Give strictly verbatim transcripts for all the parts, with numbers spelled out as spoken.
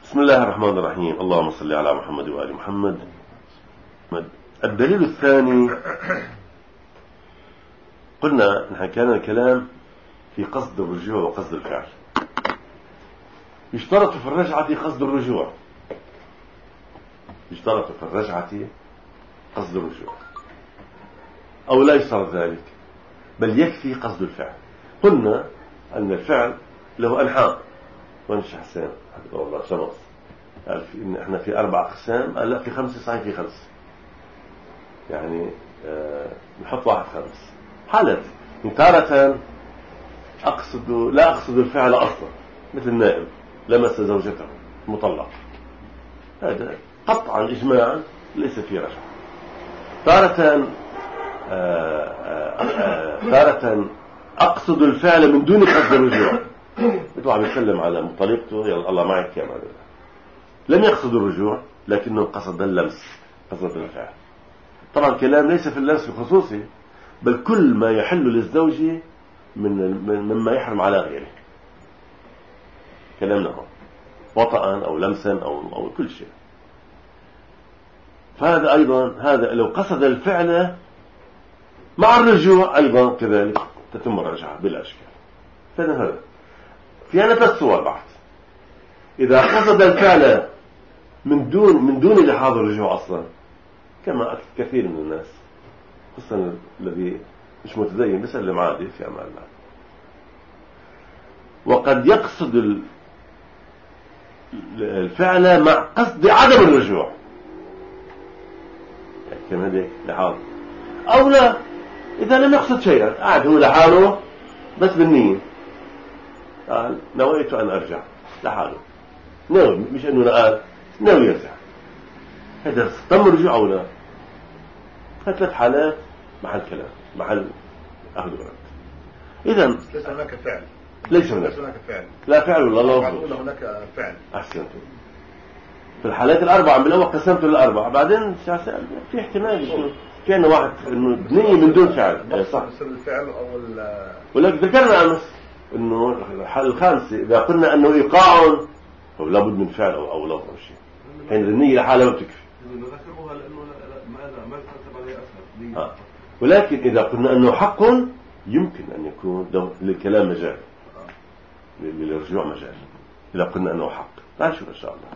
بسم الله الرحمن الرحيم. اللهم صل على محمد وآل محمد. الدليل الثاني، قلنا نحن كان الكلام في قصد الرجوع وقصد الفعل. يشترط في الرجعة قصد الرجوع، يشترط في الرجعة قصد الرجوع أو لا يشترط ذلك، بل يكفي قصد الفعل. قلنا أن الفعل له أنحاء. وانش حسين حفظه الله شمس قال في إن إحنا في أربع أقسام، قال لا في خمسة، صحيح في خمسة، يعني آه نحط واحد خمس حالات. تارة أقصد لا أقصد الفعل أصلا، مثل النائب لمس زوجته مطلق، هذا قطعا إجماعا ليس في رجعة. تارة آه آه تارة أقصد الفعل من دون قصد الرجوع. مثل عم يتكلم على مطلقته، يلا الله معك كما لم يقصد الرجوع لكنه قصد اللمس، قصد الفعل. طبعا كلام ليس في اللمس الخصوصي، بل كل ما يحل للزوج من مما يحرم على غيره. كلامنا هو وطئا أو لمسا أو, أو كل شيء. فهذا أيضا هذا لو قصد الفعل مع الرجوع أيضا كذلك تتم الرجعة بلا أشكال. فهذا في أنا الصور بعد إذا قصد الفعل من دون من دون لحاظ الرجوع أصلا، كما كثير من الناس خصوصا الذي مش متدين بيسلم عادي في أمان الله، وقد يقصد الفعل مع قصد عدم الرجوع، كما هذا لحاظ. أو لا، إذا لم يقصد شيئا، قاعد هو لحاله بس بالنية، قال نويت أن أرجع لحاله، ناوي، مش أنه قال ناوي يرجع، هذا تم الرجوع أو لا؟ ثلاث حالات محل كلام، محل أخذ ورد. إذا ليس هناك فعل، ليس هناك فعل، لا فعل ولا لا لفظ، هناك فعل. أحسنتم. في الحالات الأربعة من الأول قسمت للأربعة، بعدين في احتمال يكون كان واحد إنه بنية من دون فعل، صح؟ الفعل أو ولكن ذكرنا أمس إنه الحالة الخامسة إذا قلنا أنه إيقاع أو لابد من فعل أو أو لفظ أو شيء، حين النية لحالها ما بتكفي. نذكرها لأنه ما ما يترتب عليه أثر. آه. ولكن إذا قلنا أنه حق يمكن أن يكون للكلام مجال، للرجوع مجال، إذا قلنا أنه حق. لا شو إن شاء الله.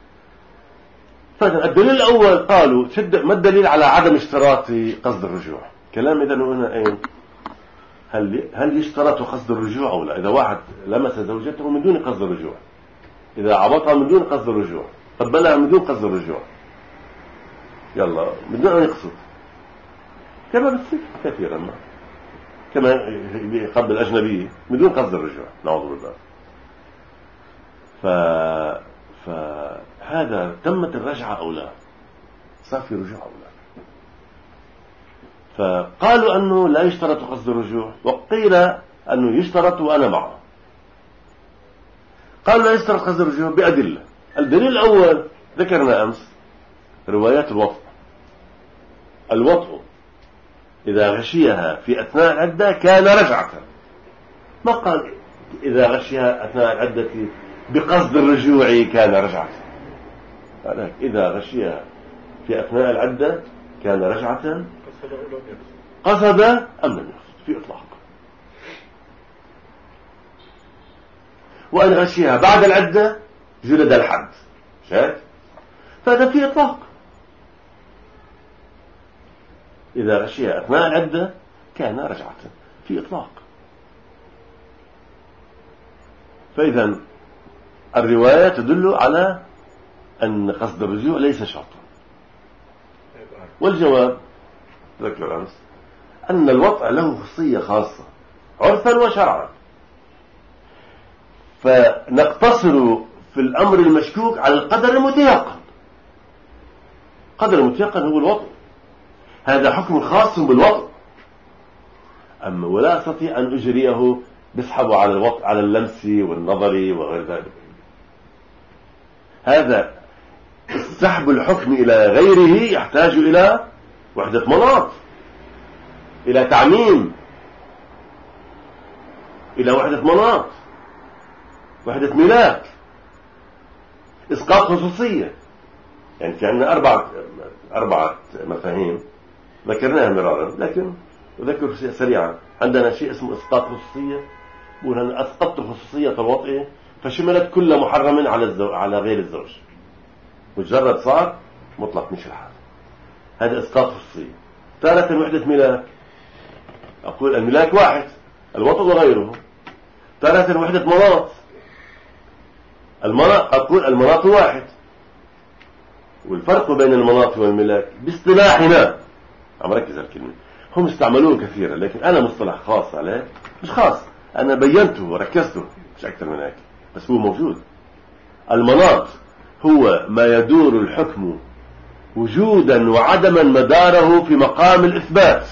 فالدليل الأول قالوا شد ما الدليل على عدم اشتراط قصد الرجوع؟ كلام إذا قلنا إيه؟ هل هل يشترط قصد الرجوع أو لا؟ إذا واحد لمس زوجته من دون قصد الرجوع، إذا عبطها من دون قصد الرجوع، قبلها من دون قصد الرجوع، يلا من دون أن يقصد، كما بتصير كثيرا ما كما قبل الأجنبية من دون قصد الرجوع، نعوذ بالله. ف فهذا تمت الرجعة أو لا؟ صار في رجوع أو لا؟ فقالوا أنه لا يشترط قصد الرجوع، وقيل أنه يشترط وأنا معه. قالوا لا يشترط قصد الرجوع بأدلة. الدليل الأول ذكرنا أمس روايات الوطء. الوطء إذا غشيها في أثناء العدة كان رجعة، ما قال إذا غشيها أثناء العدة بقصد الرجوع كان رجعة. قال إذا غشيها في أثناء العدة كان رجعة، قصد أم لم يقصد في إطلاق. وأن غشيها بعد العدة جلد الحد، شايف؟ فهذا في إطلاق. إذا غشيها أثناء العدة كان رجعة في إطلاق. فإذا الرواية تدل على أن قصد الرجوع ليس شرطا. والجواب ذكر أمس أن الوطء له خصية خاصة عرفا وشرعا، فنقتصر في الأمر المشكوك على القدر المتيقن. قدر المتيقن هو الوطء، هذا حكم خاص بالوطء. أما ولا أستطيع أن أجريه بسحبه على الوطء على اللمس والنظر وغير ذلك. هذا سحب الحكم إلى غيره يحتاج إلى وحدة مناط، إلى تعميم، إلى وحدة مناط، وحدة ملاك. إسقاط خصوصية. يعني في عندنا أربعة أربعة مفاهيم ذكرناها مرارا، لكن أذكر سريعا. عندنا شيء اسمه إسقاط خصوصية، بقول أنا أسقطت خصوصية الوطئ فشملت كل محرم على الزوج على غير الزوج، مجرد صار مطلق مش الحال، هذا إسقاط خصوصية. تارة وحدة ملاك، أقول الملاك واحد الوطئ وغيره. تارة وحدة مناط، المناط أقول المناط واحد. والفرق بين المناط والملاك باصطلاحنا، عم ركز على الكلمة، هم استعملوه كثيرا لكن أنا مصطلح خاص عليه، مش خاص، أنا بينته وركزته مش أكثر من هيك، بس هو موجود. المناط هو ما يدور الحكم وجودا وعدما مداره في مقام الإثبات.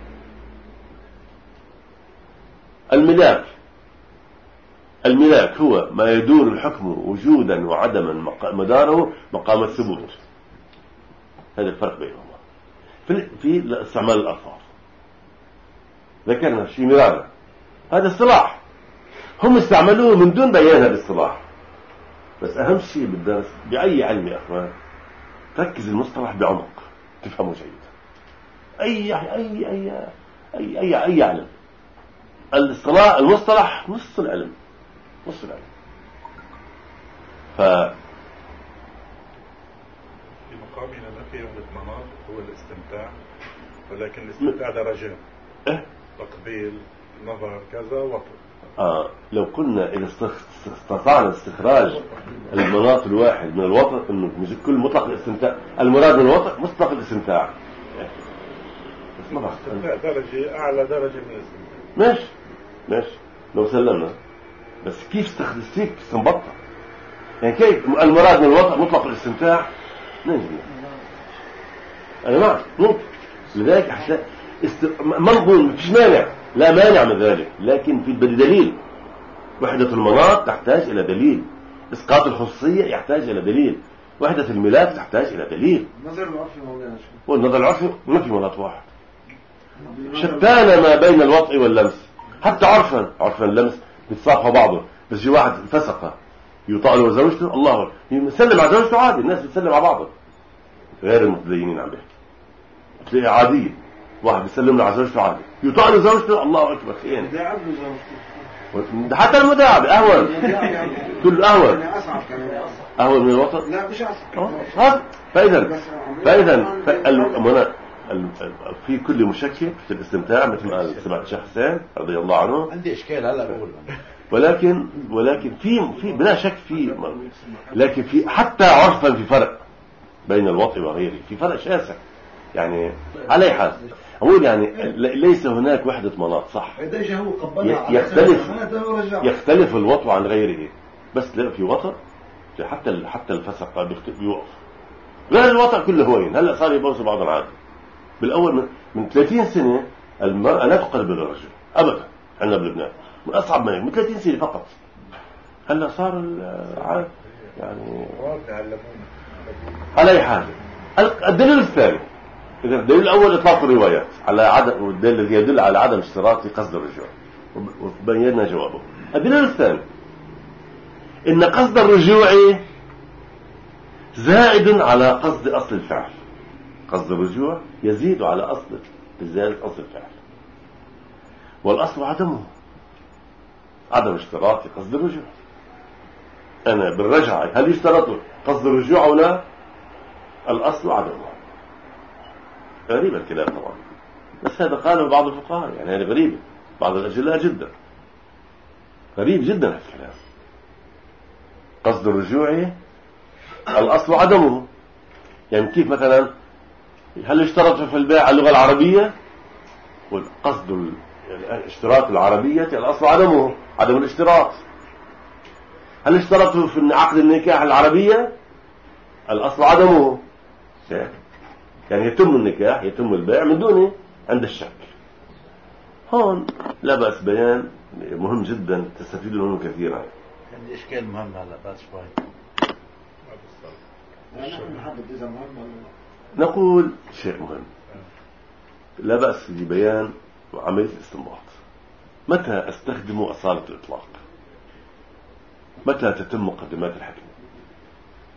الملاك الملاك هو ما يدور الحكم وجودا وعدما مداره مقام الثبوت. هذا الفرق بينهما في في استعمال الألفاظ. ذكرنا شيء مرارا، هذا اصطلاح هم استعملوه من دون بيان هذا الاصطلاح. بس أهم شيء بالدرس بأي علم يا أخوان تركز المصطلح بعمق تفهمه جيدا. أي أي أي أي أي أي علم، الاصطلاح المصطلح نص العلم، نص العلم. ف في مقامنا ما في عندك مناط هو الاستمتاع، ولكن الاستمتاع درجات، إيه؟ تقبيل، نظر، كذا، وطن. آه لو كنا إذا استطعنا استخراج المناط الواحد من الوطن، إنه مش كل مطلق الاستمتاع، المراد من الوطن مطلق الاستمتاع. الاستمتاع درجة أعلى درجة من الاستمتاع. ماشي ماشي لو سلمنا، بس كيف استخدم كيف استنبطها؟ يعني كيف المراد من الوطن مطلق الاستمتاع؟ نجم أنا معك ممكن. لذلك حتى است... ما نقول مفيش مانع، لا مانع من ذلك، لكن في دليل. وحدة المناط تحتاج إلى دليل، إسقاط الخصوصية يحتاج إلى دليل، وحدة الملاك تحتاج إلى دليل. النظر العرفي مولانا شو؟ والنظر العرفي ما في مناط واحد، شتان ما بين الوطء واللمس. حتى عرفا عرفا اللمس بيتصافحوا بعضه، بس في واحد فسقه يطأ له زوجته، الله يسلم على زوجته عادي، الناس بتسلم على بعضها غير المتدينين. عم بيحكي تلاقي عادية، واحد بيسلم له على زوجته عادي، يطأ له زوجته، الله أكبر خيانة. ده حتى المداعبة أهون، كل أهون أهون من الوطن. لا مش أصعب. فإذا فإذا في كل مشكك في الاستمتاع مثل ما قال سمعت الشيخ حسين رضي الله عنه. عندي إشكال هلا بقول، ولكن ولكن في في بلا شك في، لكن في حتى عرفا في فرق بين الوطء وغيره، في فرق شاسع. يعني على أي حال أقول يعني ليس هناك وحدة مناط صح، يختلف يختلف الوطء عن غيره، بس لا في وطء حتى حتى الفسق بيوقف، غير الوطء كله هوين. هلا صار يبوسوا بعض العادة. بالأول من ثلاثين سنة المرأة لا تقرب الرجل أبدا عندنا بلبنان، من أصعب ما هي من ثلاثين سنة فقط. هلا صار يعني على أي حال. الدليل الثاني، إذا الدليل الأول إطلاق الروايات على عدم، والدليل الذي يدل على عدم اشتراط قصد الرجوع وبينا جوابه. الدليل الثاني إن قصد الرجوع زائد على قصد أصل الفعل. قصد الرجوع يزيد على أصل زيادة أصل الفعل، والأصل عدمه، عدم اشتراط قصد الرجوع. أنا بالرجعة هل يشترط قصد الرجوع أو لا؟ الأصل عدمه. غريب الكلام طبعا، بس هذا قاله بعض الفقهاء، يعني هذا غريب، بعض الأجلاء جدا غريب جدا الكلام. قصد الرجوع الأصل عدمه. يعني كيف مثلا هل اشترط في البيع اللغة العربية؟ والقصد اشتراط العربية الأصل عدمه، عدم الاشتراط. هل اشترط في عقد النكاح العربية؟ الأصل عدمه. يعني يتم النكاح يتم البيع من دونه عند الشك. هون لا بأس بيان مهم جدا تستفيد منه كثيرا. عندي إشكال مهم هلا بعد شوي. نقول شيء مهم لا بأس ببيان وعملية الاستنباط. متى استخدم أصالة الإطلاق؟ متى تتم مقدمات الحكم؟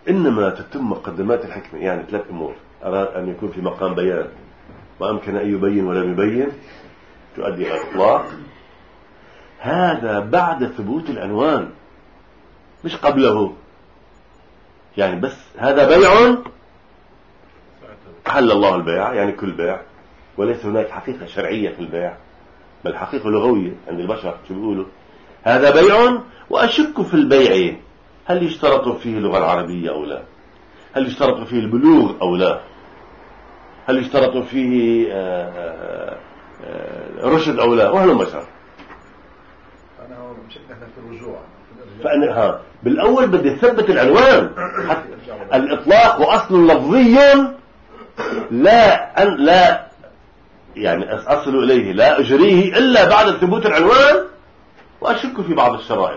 إنما تتم مقدمات الحكمة. يعني ثلاث أمور: أراد أن يكون في مقام بيان وأمكن أن يبين ولم يبين تؤدي إلى الإطلاق. هذا بعد ثبوت العنوان مش قبله. يعني بس هذا بيع حل الله البيع، يعني كل بيع، وليس هناك حقيقة شرعية في البيع بل حقيقة لغوية عند البشر. شو بيقولوا؟ هذا بيع وأشك في البيع، هل يشترط فيه اللغة العربية أو لا؟ هل يشترط فيه البلوغ أو لا؟ هل يشترط فيه آآ آآ رشد أو لا؟ وهل مشر. أنا مش إحنا في الرجوع فأنا ها بالأول بدي أثبت العنوان. الإطلاق وأصل لفظي لا أن لا يعني أصل إليه لا أجريه إلا بعد ثبوت العنوان وأشك في بعض الشرائط.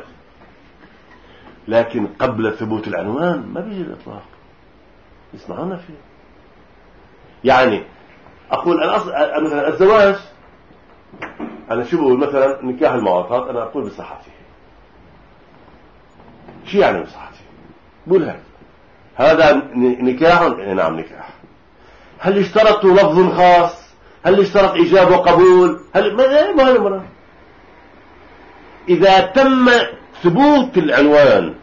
لكن قبل ثبوت العنوان ما بيجي الإطلاق. يسمعونا فيه. يعني أقول الأصل مثلا الزواج، أنا شو بقول مثلا نكاح المعاطات، أنا أقول بصحته. شو يعني بصحته؟ بقول هيك هذا نكاح. نعم نكاح. هل اشترط لفظ خاص؟ هل اشترط إيجاب وقبول؟ هل ما هذا مرة إذا تم ثبوت العنوان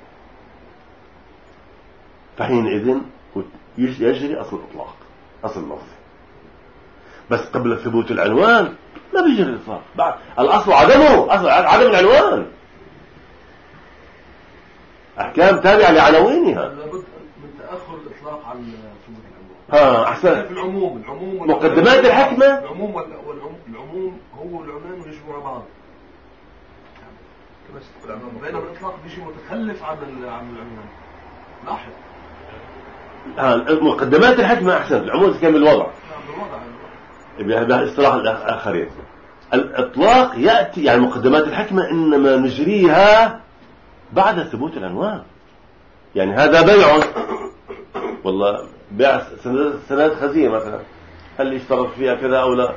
فحينئذ يجري أصل الإطلاق، أصل اللفظ. بس قبل ثبوت العنوان ما بيجري الإطلاق. بعد الأصل عدمه، أصل عدم العنوان. أحكام تابعة لعناوينها. لابد من تأخر الإطلاق عن ثبوت العنوان. ها أحسن. العموم العموم مقدمات الحكمة. العموم والعموم العموم هو والعنوان يجوا مع بعض. بس بينما الإطلاق بيجي متخلف عن عن العنوان. لاحظ. ها مقدمات الحكمة أحسن. العموم كان بالوضع. بالوضع. بهذا اصطلاح الآخرين. الإطلاق يأتي يعني مقدمات الحكمة إنما نجريها بعد ثبوت العنوان. يعني هذا بيع، والله بيع سندات خزية مثلا، هل يشترط فيها كذا أو لا؟